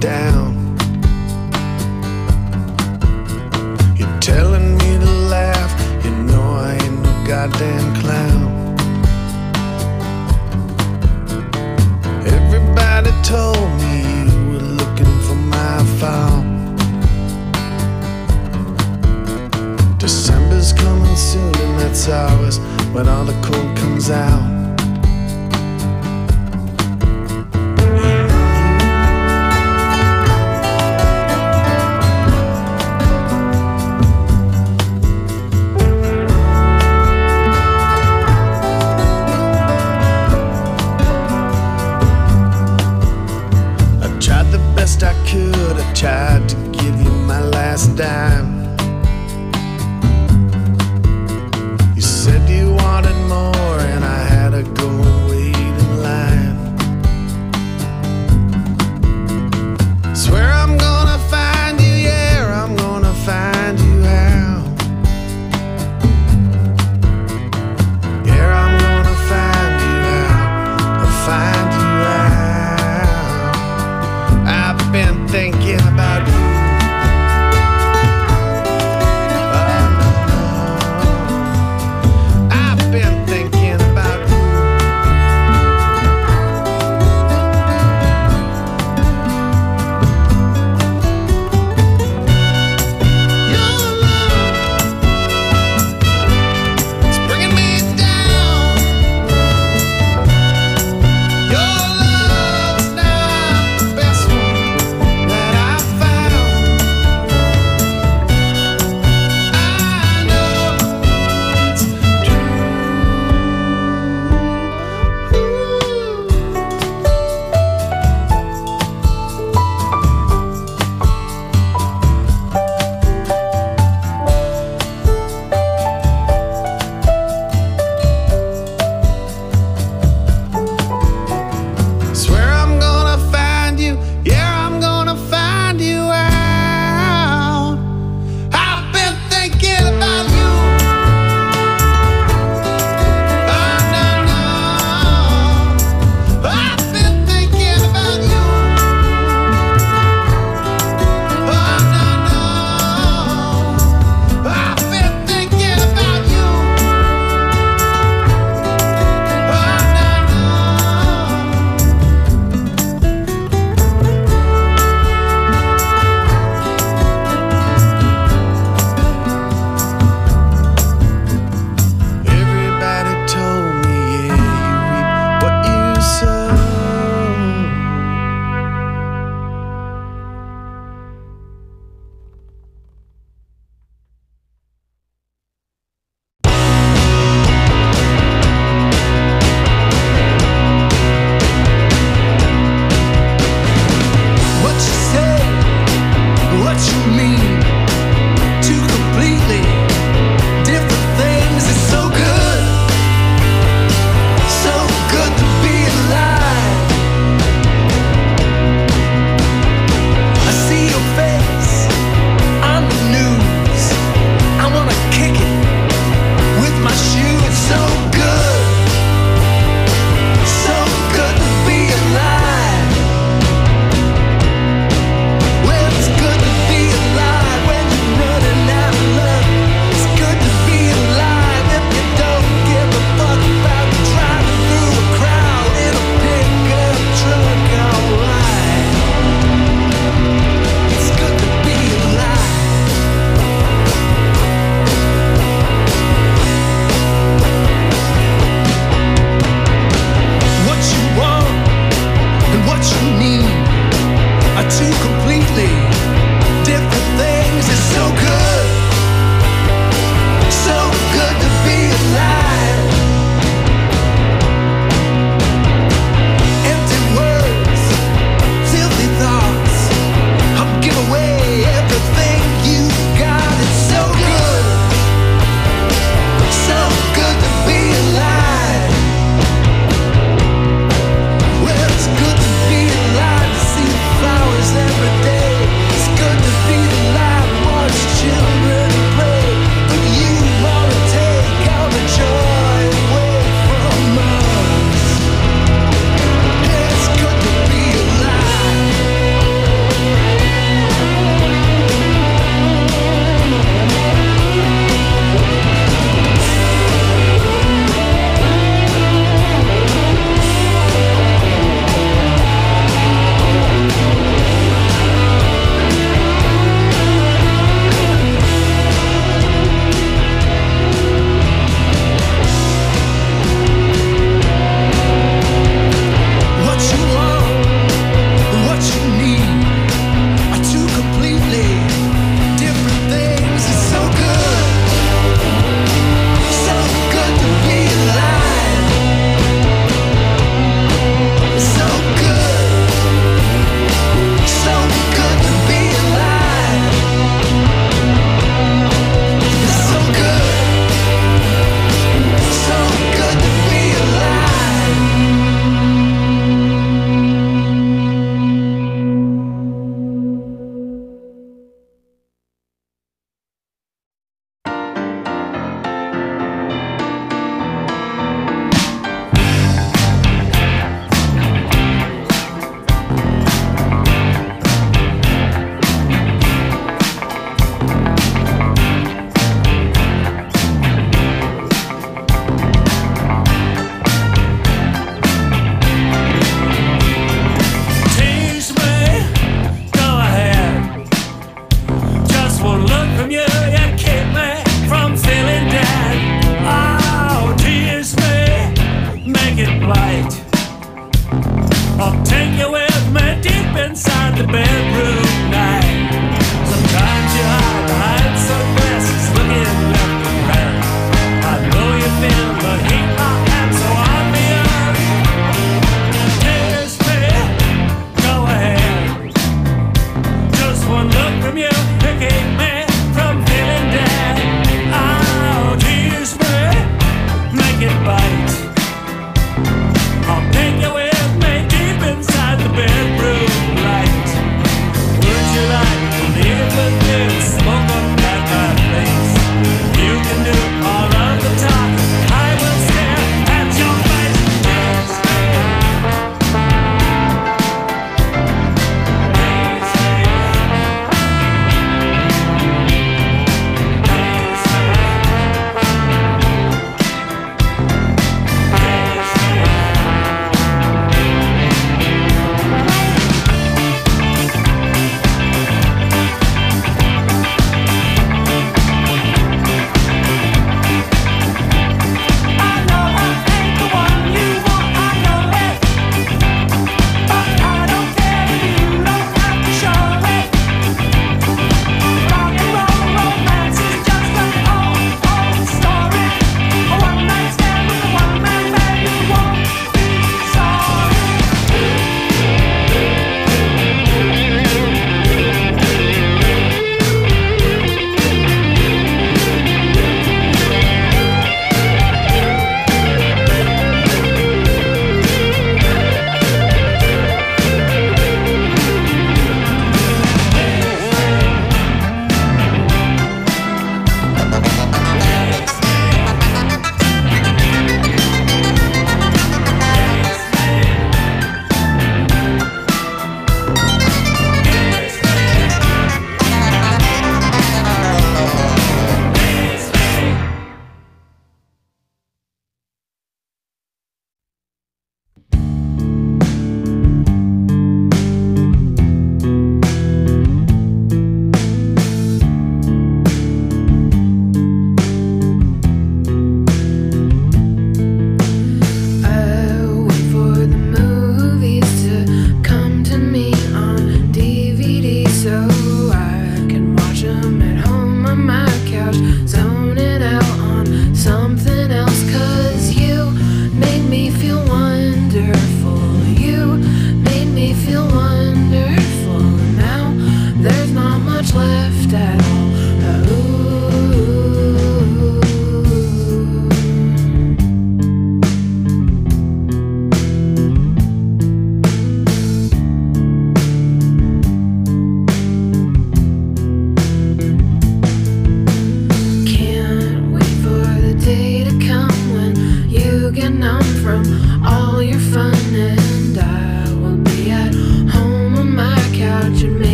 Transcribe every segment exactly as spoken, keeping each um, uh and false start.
down. You're telling me to laugh, you know I ain't no goddamn clown. Everybody told me you were looking for my file. December's coming soon and that's always when all the cold comes out. I could, I tried to give you my last dime. You said you wanted more and I had to go and wait in line. Swear I'm gonna find you, yeah, I'm gonna find you out. Yeah, I'm gonna find you out, I'll find you out. I've been thinking about you. Oh no, no. I've been thinking about you. Your love is bringing me down. Your love's not the best one that I found. I know it's true. Swear I'm gonna find you, yeah, I'm gonna find you out. I've been thinking about you. Oh no, no. I've been thinking about you. Oh no, no. I've been thinking about you. Oh no, no. Everybody told me, yeah, you reap what you sow. What you say, what you mean, two completely different things. It's so good, so good to be alive. I see your face on the news. I wanna kick it with my shoe. It's so good, so good to be alive. Well, it's good to be alive when you're running out of luck. It's good to be alive if you don't give a fuck about driving through a crowd in a pickup truck. Alright, it's good to be alive. What you want and what you need are two completely different things. It's so good, so good to be alive. Empty words, filthy thoughts. I'll give away everything you got. It's so good, so good to be alive. Well, it's good to be alive, to see the flowers every day. It's deep inside the bedroom night. Sometimes you hide behind sunglasses, looking left and right. I know you feel the heat I am so obvious. Kiss me, go ahead. Just one look from you, it keep me from feeling dead. Oh, tease me, make it bite. I'll take you with me deep inside the bedroom light. Would you like to live with me and smoke up at my place? You can do all of the talking, I will stare at your face. Kiss me, kiss me,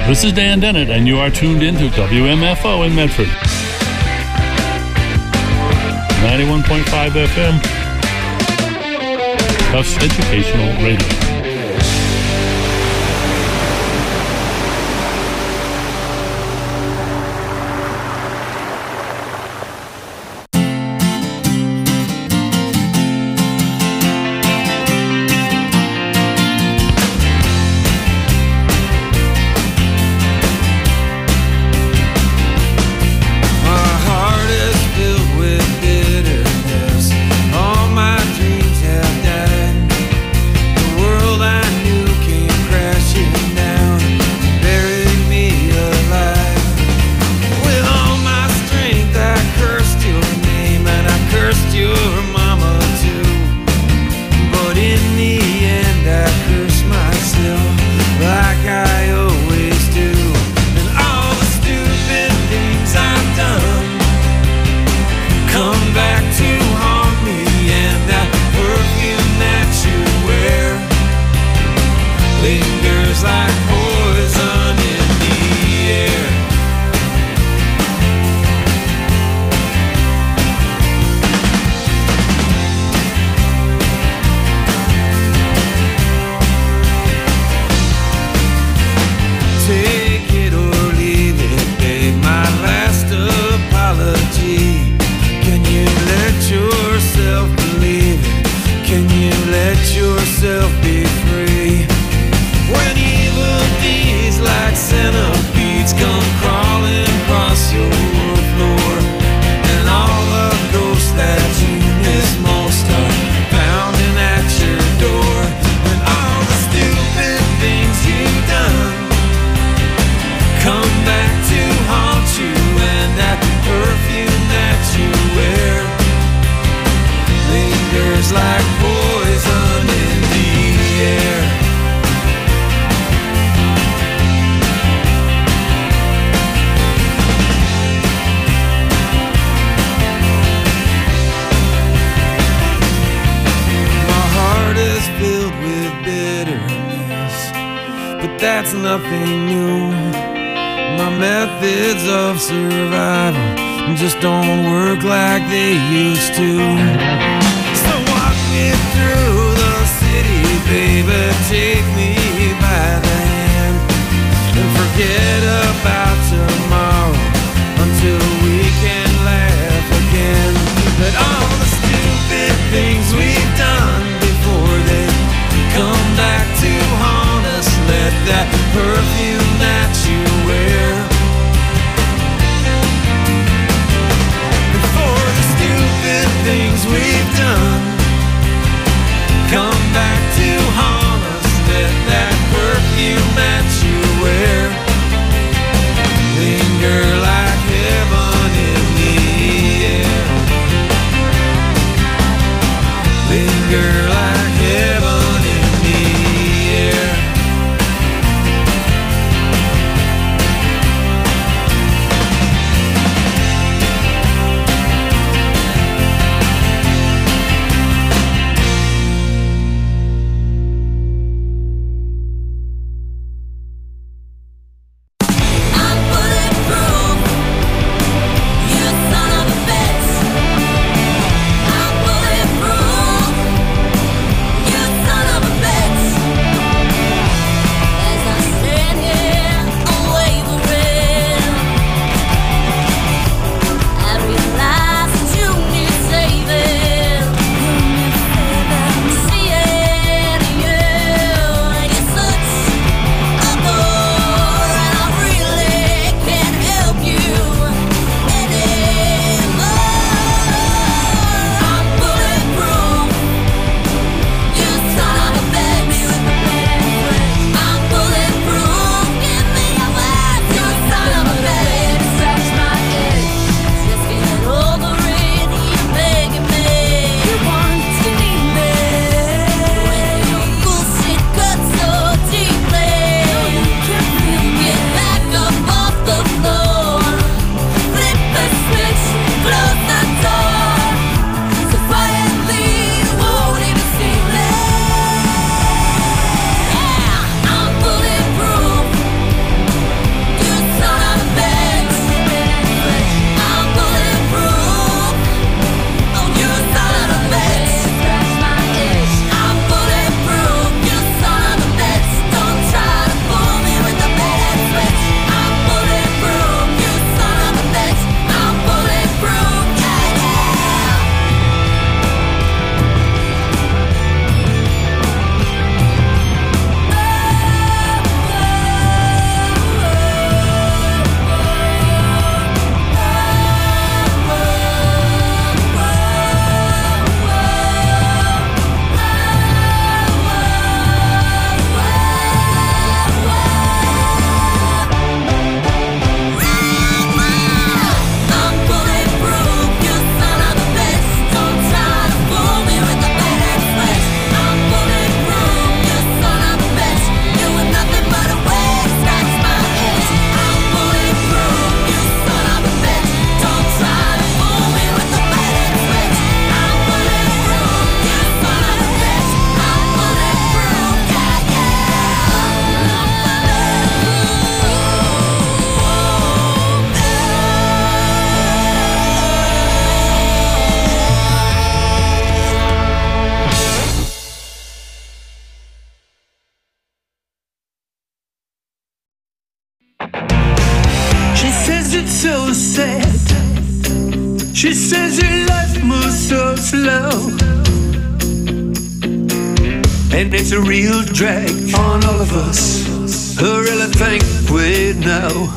This is Dan Dennett, and you are tuned in to W M F O in Medford. ninety-one point five F M. Tufts Educational Radio. That's nothing new. My methods of survival just don't work like they used to. So walk me through the city, baby, take me by the hand, and forget about tomorrow until we can laugh again. But all the stupid things we've done before they come back to haunt us. Let that perfume that you wear, before the stupid things we've done come back to haunt us. Let that so sad. She says her life moves so slow, and it's a real drag on all of us who really think we know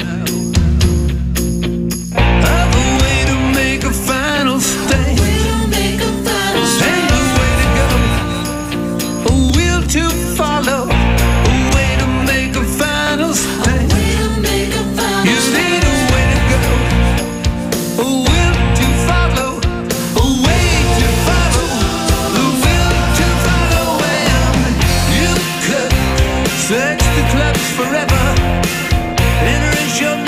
of a way to make a final stand, and a way to go, a will to follow, a way to make a final stand. You need a way to go, a will to follow, a way to follow, a will to follow. And you could search the clubs forever, enter a show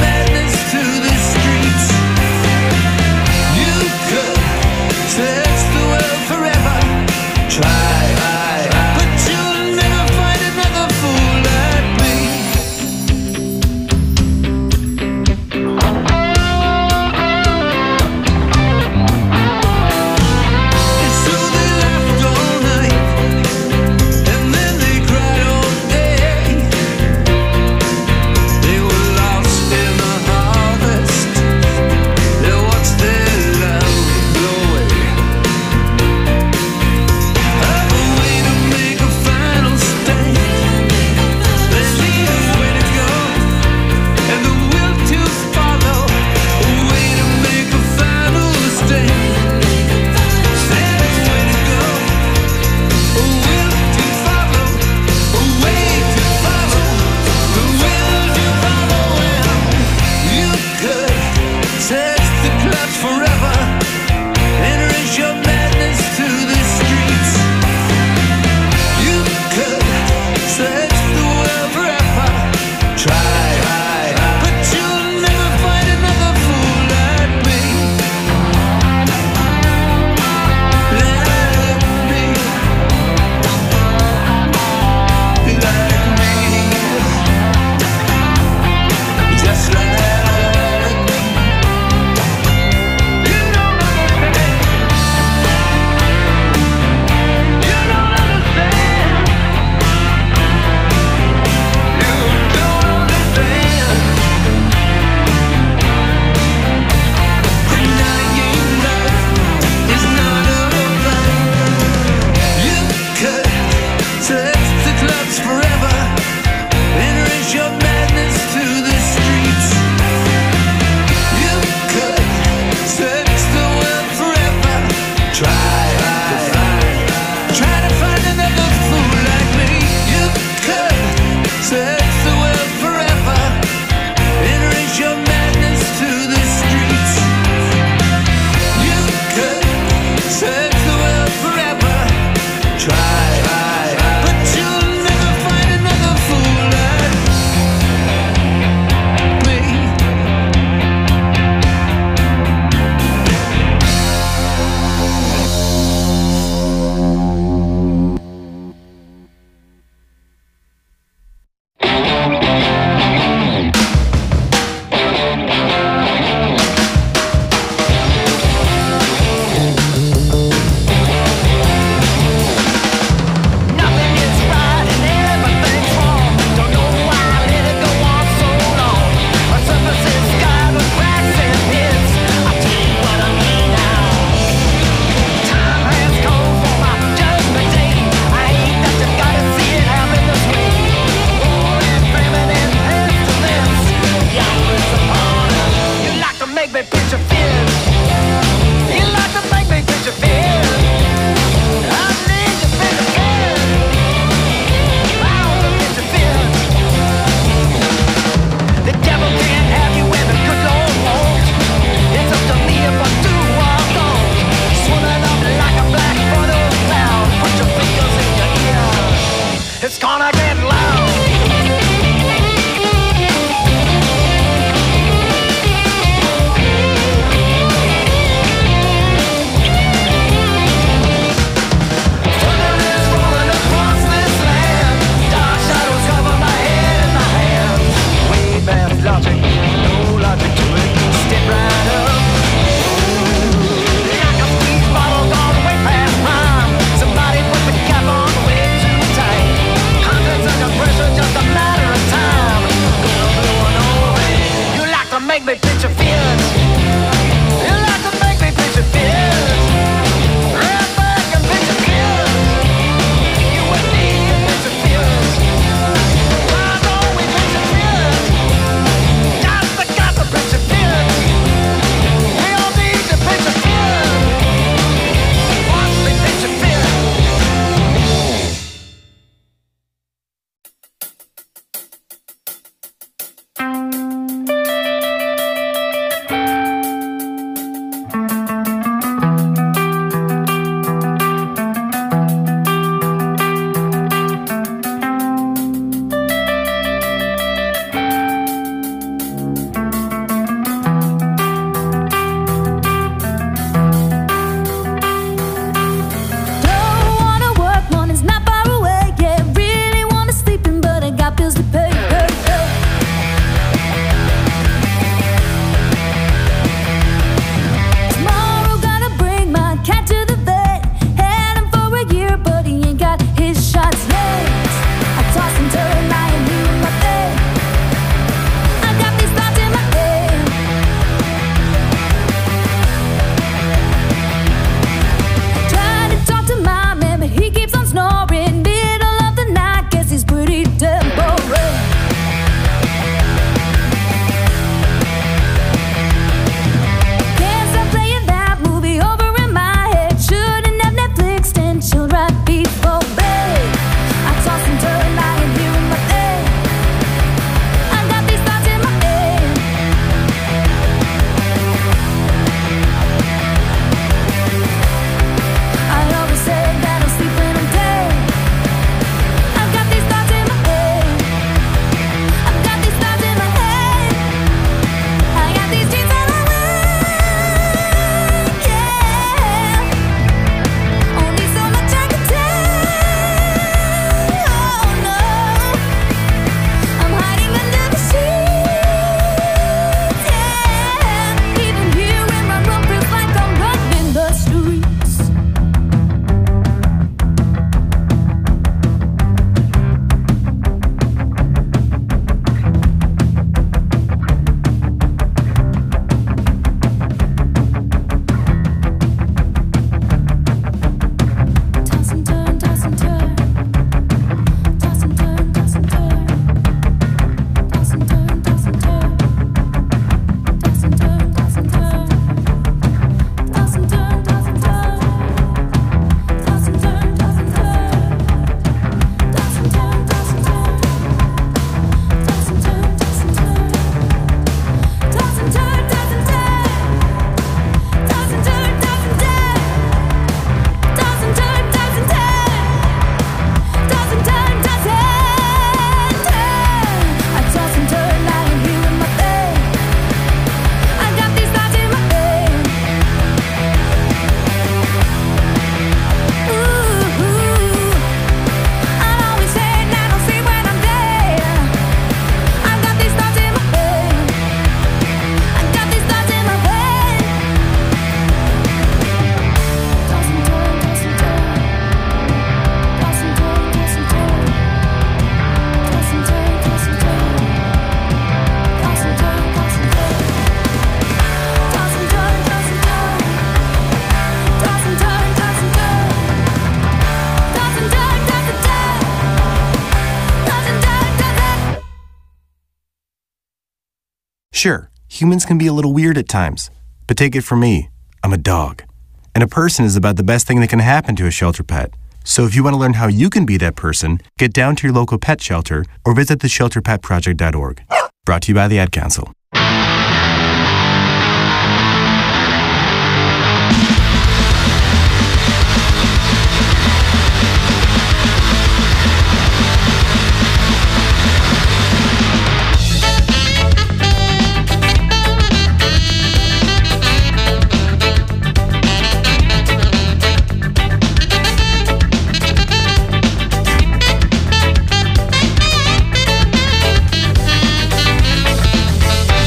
make me picture fears. You like to make me picture fears. Right back and picture fears. You and me and picture fears. Why don't we picture fears? Got to, got to picture fears. We all need to picture fears. Watch me picture fears. Sure, humans can be a little weird at times, but take it from me, I'm a dog. And a person is about the best thing that can happen to a shelter pet. So if you want to learn how you can be that person, get down to your local pet shelter or visit the shelter pet project dot org. Brought to you by the Ad Council. Thank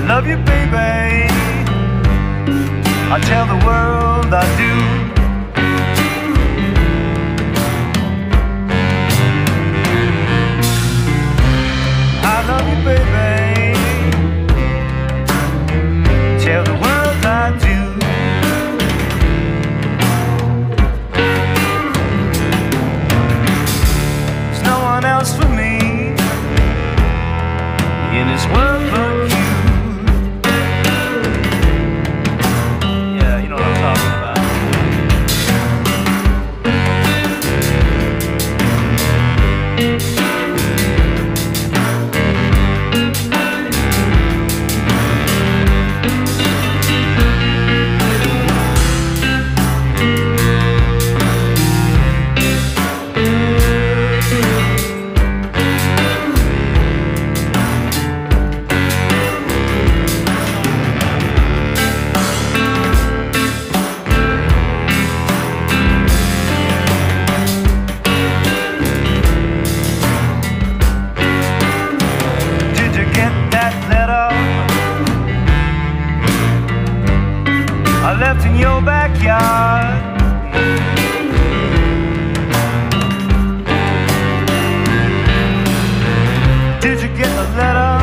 love you, baby. I tell the world I do. I love you, baby. Tell the world I do. There's no one else for me in this world but you. Yeah, you know what I'm talking about. Left in your backyard. Did you get the letter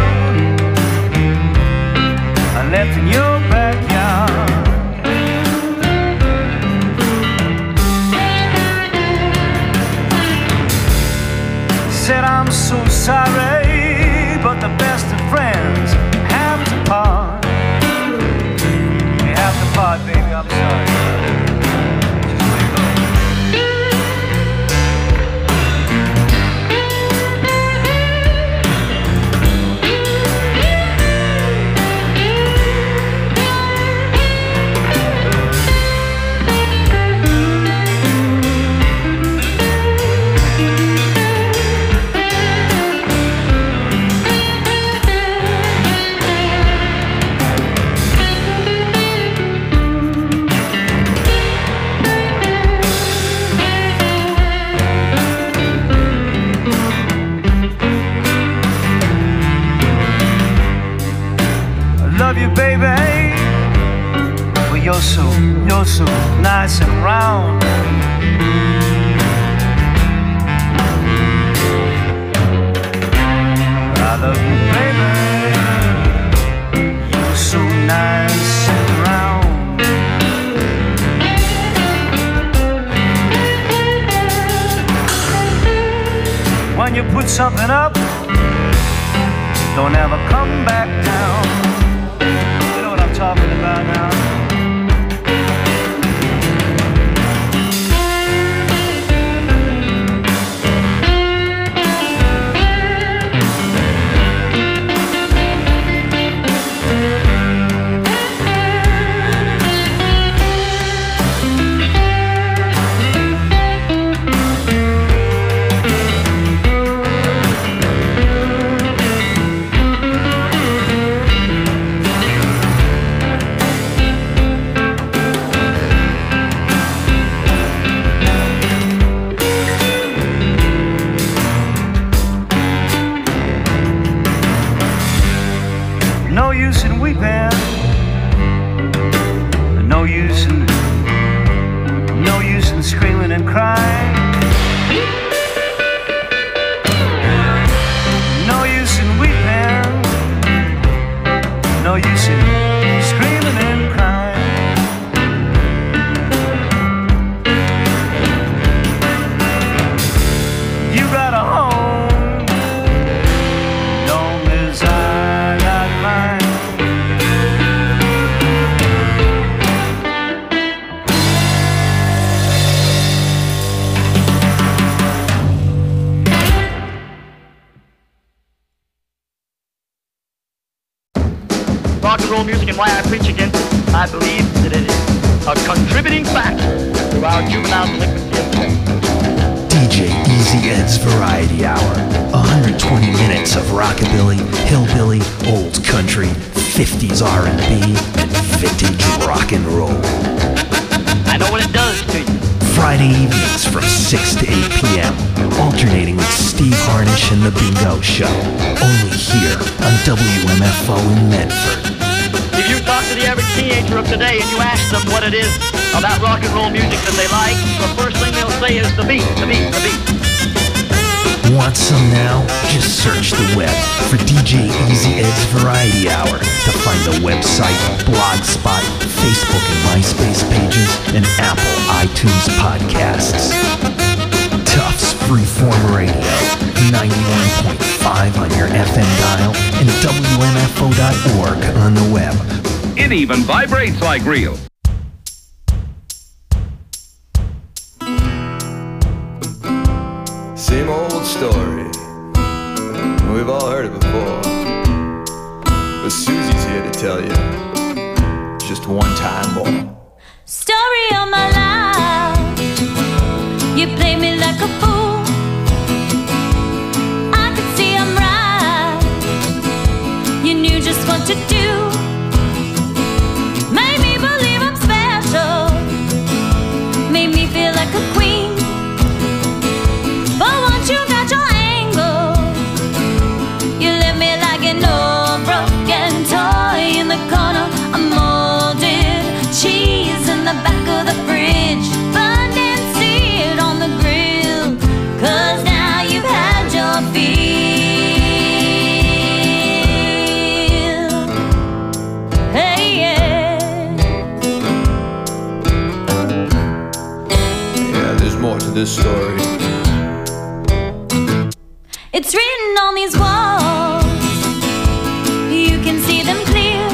I left in your backyard? Said I'm so sorry, but the best of friends have to part. Have to part, baby, I'm sorry. Just let go. Love you, baby. Well, you're so, you're so nice and round. I love you, baby. You're so nice and round. When you put something up, don't ever come back down. Talking about now. No use in weeping, no use in, no use in screaming and crying. No use in weeping, no use in screaming and crying. You got a home, long as I got mine. Rock and roll music and why I preach against it. I believe that it is a contributing factor to our juvenile delinquency epidemic. D J Easy Ed's Variety Hour. one hundred twenty minutes of rockabilly, hillbilly, old country, fifties R and B, and vintage rock and roll. I know what it does to you. Friday evenings from six to eight p.m., alternating with Steve Harnish and The Bingo Show, only here on W M F O in Medford. If you talk to the average teenager of today and you ask them what it is about rock and roll music that they like, the first thing they'll say is the beat, the beat, the beat. Want some now? Just search the web for D J Easy Ed's Variety Hour to find the website, Blogspot, Facebook and MySpace pages, and Apple iTunes podcasts. Tufts Freeform Radio, ninety-one point five on your F M dial, and W M F O dot org on the web. It even vibrates like real. Same old story. We've all heard it before. But Susie's here to tell you just one time more. Story of my life. You play me like a fool. I could see I'm right. You knew just what to do. Made me believe I'm special. Made me feel like a queen. But once you got your angle, you left me like an old broken toy in the corner. A molded cheese in the back of the fridge, burned and seared on the grill. Cause now you've had your fill. Hey, yeah. Yeah, there's more to this story. It's written on these walls. You can see them clear.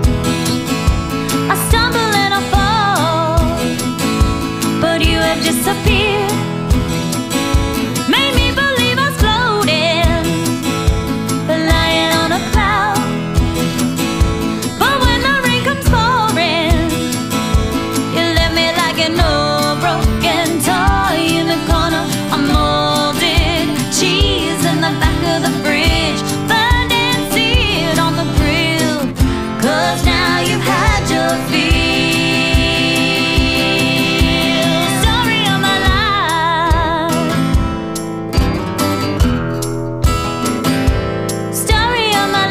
I stumble and I fall, but you have disappeared. Made me believe I was floating, lying on a cloud. But when the rain comes pouring, you left me like an old broken toy in the corner. A molded cheese in the back of the fridge, burned and seared on the grill. Cause now you've had your fill. Story of my life. Story of my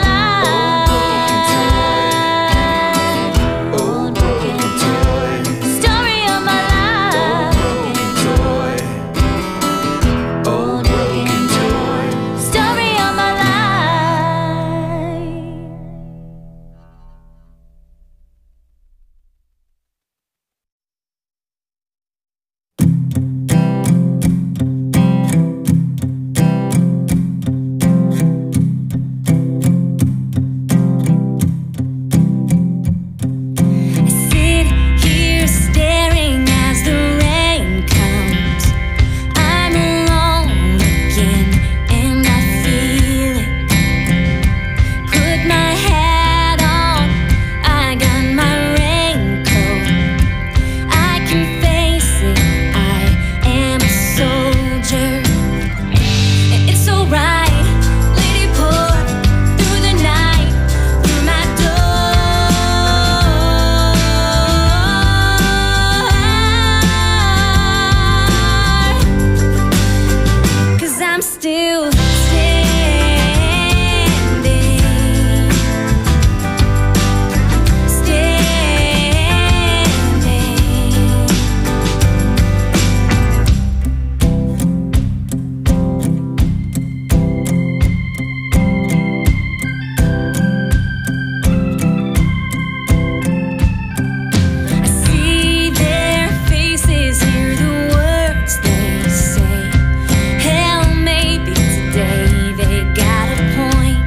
life. Old broken toy. Story of my life. Toy. Old broken toy. Story of my life. I sit here staring as the rain comes. I'm alone again and I feel it. Put my hat on, I got my raincoat. I can face it, I am a soldier. It's alright, let it pour through the night, through my door. Cause I'm still standing, I see their faces, hear the words they say. Hell, maybe today they got a point.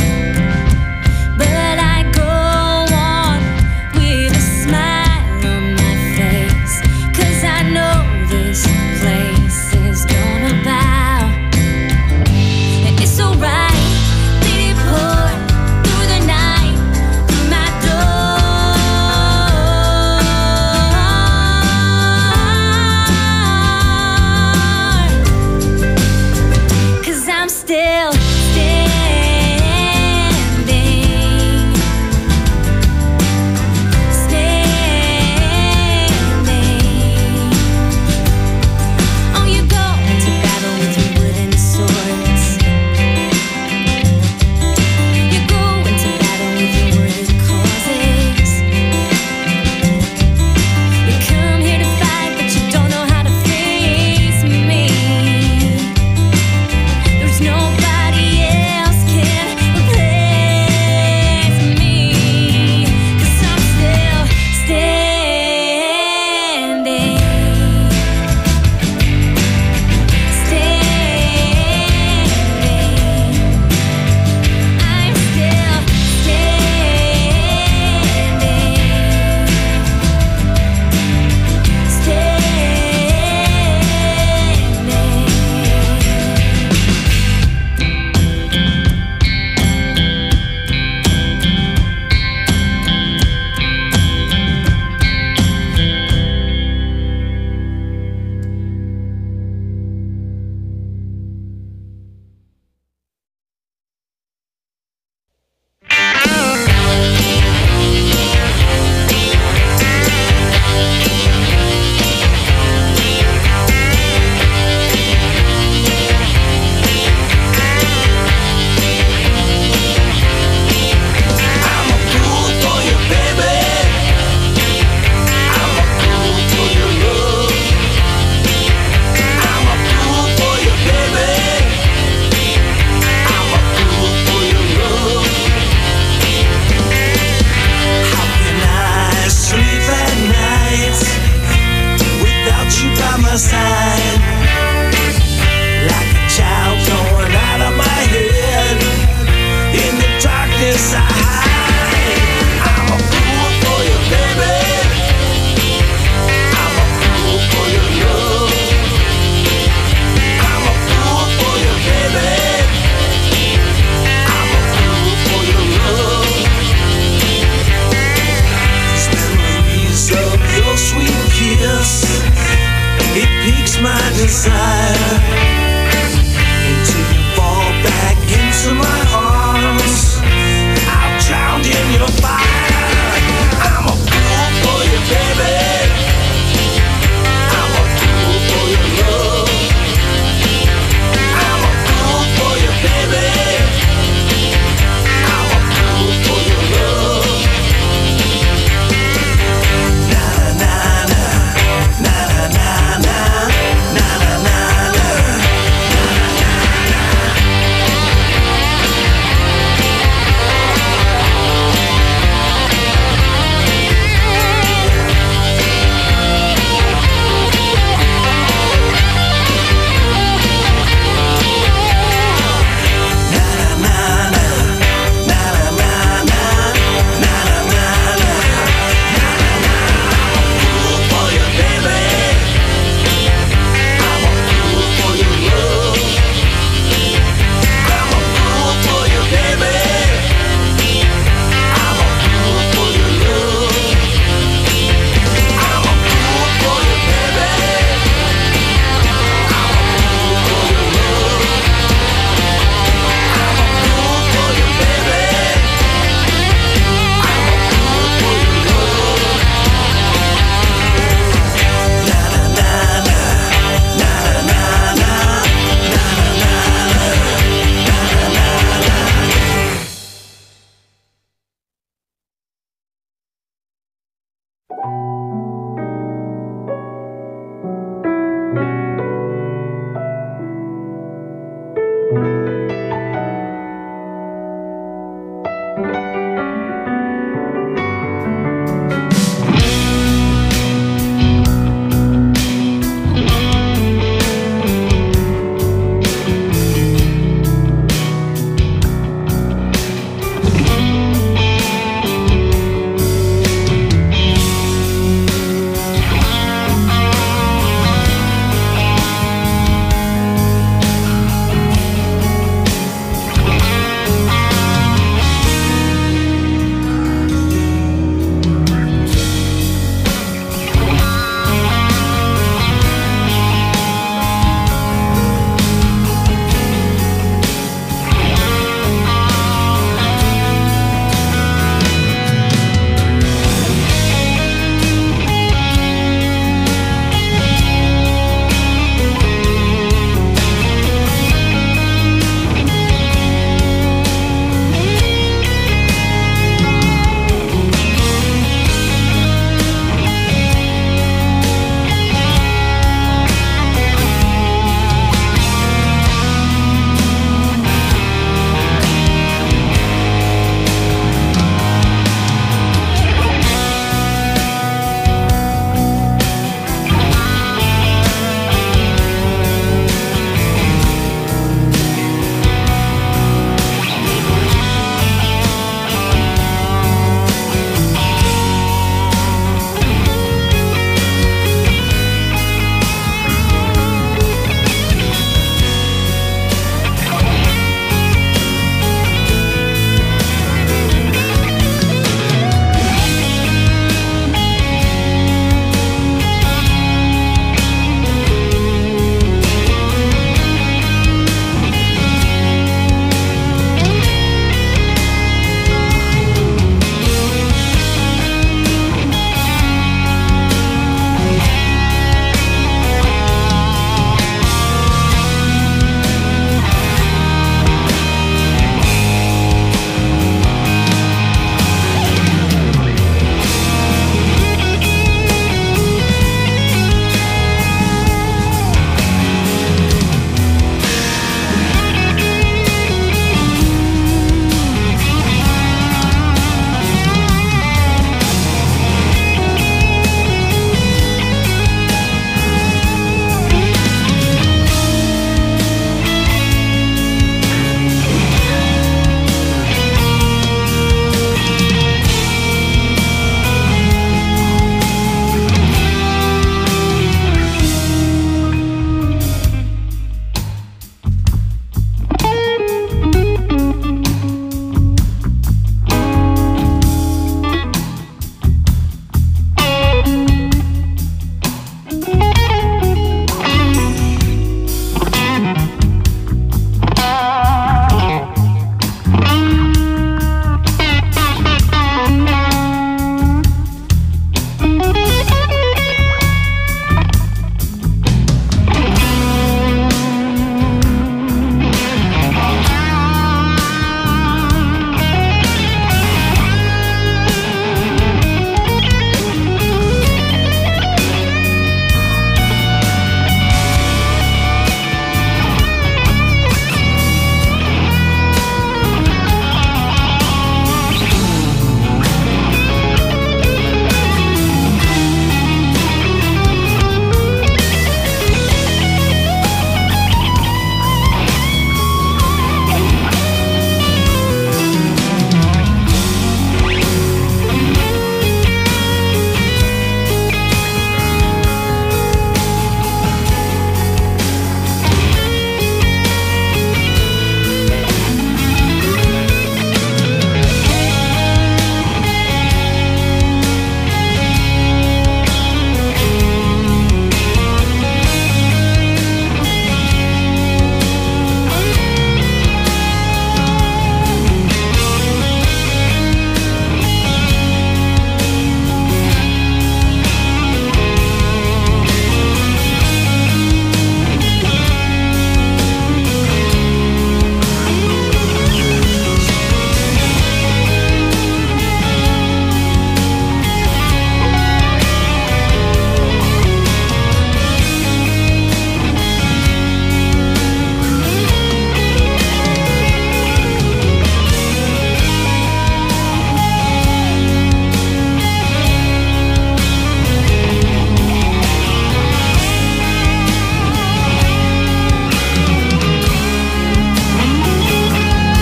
But I go on with a smile on my face. Cause I know this place is gonna bow. It's alright, let it pour through the night, through my door. Cause I'm still standing.